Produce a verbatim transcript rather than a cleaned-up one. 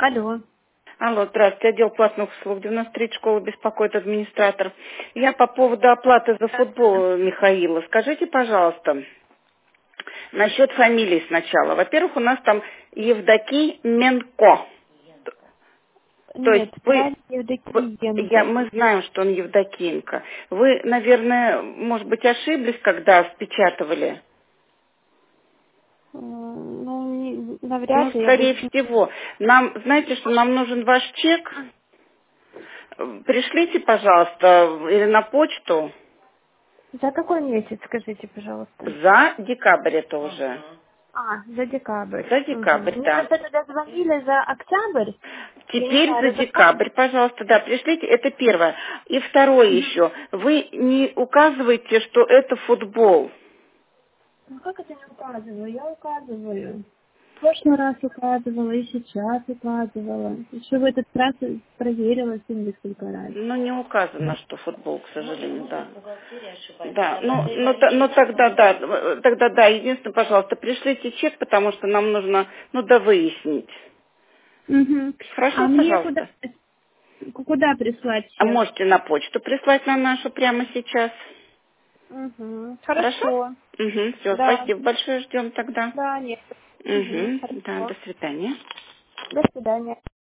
Алло. Алло, здравствуйте, отдел платных услуг, девяносто третья школа беспокоит администратор. Я по поводу оплаты за футбол Михаила. Скажите, пожалуйста, насчет фамилии сначала. Во-первых, у нас там Евдокий Менко. То есть Нет, вы, правильно, вы- я, Евдокиенко. мы знаем, что он Евдокиенко. Вы, наверное, может быть, ошиблись, когда впечатывали? Э, Ну, не- Ну, навряд ли, я скорее больше... всего. Нам, знаете, что нам нужен ваш чек? Пришлите, пожалуйста, или на почту. За какой месяц, скажите, пожалуйста? За декабрь это уже. А, за декабрь. За Мгм. декабрь, Мне да. как-то тогда звонили за октябрь. Я не Теперь знаю, за это законно? декабрь, пожалуйста, да, пришлите, это первое. И второе Мгм. еще, вы не указываете, что это футбол. Ну, как это не указываю? Я указываю. В прошлый раз указывала, и сейчас указывала. Еще в этот раз проверила все несколько раз. Ну, не указано, что футбол, к сожалению, да. Да, ну, ну, та- ну тогда да, э, тогда да, единственное, пожалуйста, пришлите чек, потому что нам нужно, ну, да, выяснить. Угу. Хорошо, А мне куда, пожалуйста. куда прислать А чек? можете на почту прислать на нашу прямо сейчас. Угу. Хорошо? Хорошо. Угу, все, Да. спасибо большое, ждем тогда. Да, нет. Угу. Угу, да, Хорошо. до свидания. До свидания.